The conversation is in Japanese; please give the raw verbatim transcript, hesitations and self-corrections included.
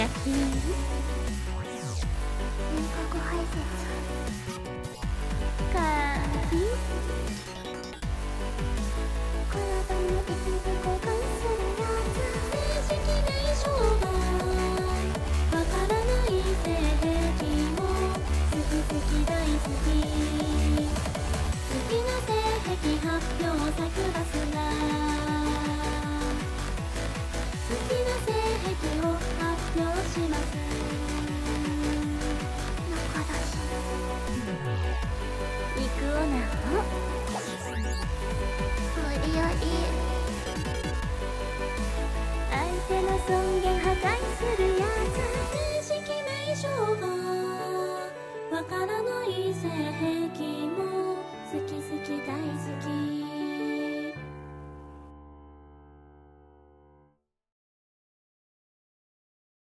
やってみる？ 追加ご排泄かーい体の一部交換するやつ正式名称がわからない性癖も好き好き大好き好きな性癖発表作出すな好きな性癖を発表します仲出し肉をな無理やり相手の尊厳破壊するや正式名称がわからない性癖も好き好き大好き